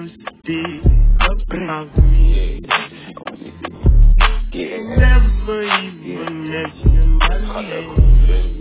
never speak about me. Never even mention my name.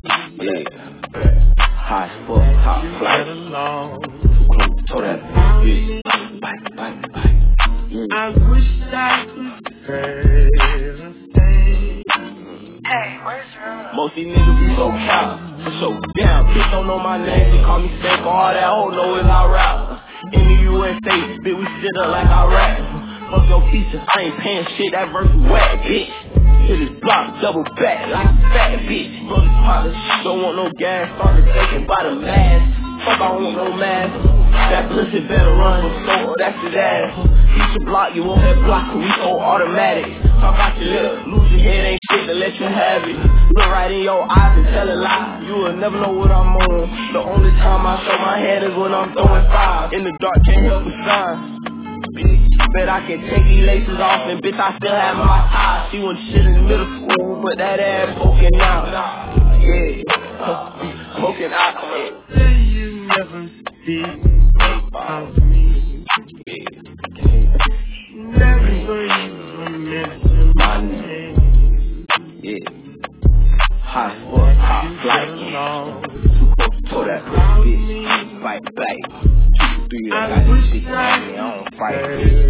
High as fuck, hot flight. Too close to that bitch. Bite. I wish I could say the same. Hey, where's your Most these niggas be so proud, so damn, bitch don't know my name, they call me Stank, all that hoe know is I rap. In the USA, bitch, we sit up like I rap. Fuck your features, I ain't paying shit, that verse is whack, bitch. Hit his block, double back, like a fat bitch. Brother partner, don't want no gas, started taking by the mask. Fuck, I don't want no mask. That pussy better run, so that's his ass. You should block, you won't have block, cause we so automatic. Talk out your lip, lose your head, ain't shit to let you have it. Look right in your eyes and tell a lie, you will never know what I'm on. The only time I show my head is when I'm throwing five. In the dark, can't help but shine. Bet I can take these laces off and bitch, I still have my tie. She went shit in middle school, but that ass poking out. Yeah, poking out. Say you never speak about me. Never even mention my name. High fuck, hot flight. Too close to that bitch. Fight back. 2, 3, I got this shit on me, I don't fight,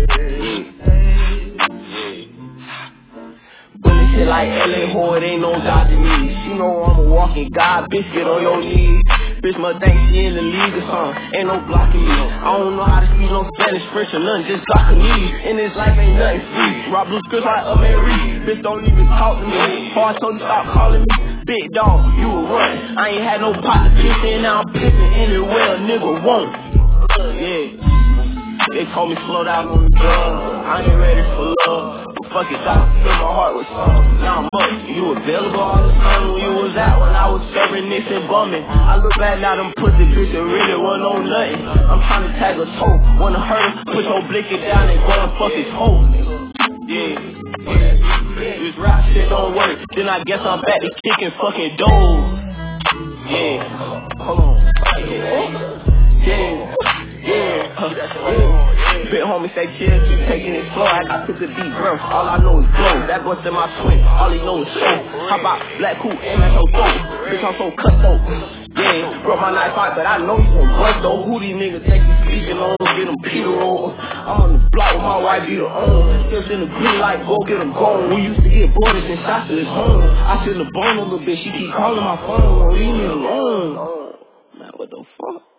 Bullet shit like LA Hood, ain't no dodging me. She know I'm a walking god, bitch, get on your knees. Bitch must think she in the league or something, ain't no blocking me. I don't know how to speak no Spanish, French or nothing, just blocking me. In this life ain't nothing free. Rob blue scripts like a man read. Bitch don't even talk to me. Hard told you stop calling me. Big dog, you a run. I ain't had no partner pissing, now I'm pissing anywhere a nigga won't. They told me slow down on the drugs. I ain't ready for love. But fuck it, I fill my heart with something. Now I'm up. You available all the time when you was out when I was serving this and bumming. I look back now, them pussy bitches really wasn't on nothing. I'm trying to tag a toe. Wanna hurt him, put your blicky down and go and fuck his hoe. This rap shit don't work. Then I guess I'm back to kicking fucking doors. Hold on. Big homie say chill, keep taking it slow. I took a deep breath, all I know is blow. That boy's in my swing, all he know is show. How about black cool, aim at your throat. Bitch, I'm so cutthroat. Broke my knife out, but I know he's gon' bust though. Who these niggas think he's speaking on? Get him Peter over. I'm on the block with my white beater on. Still in the green light, go get him gone. We used to get boarders and shots to his home. I feel the bone a little bit, she keep calling my phone. Leave me alone. Man, what the fuck?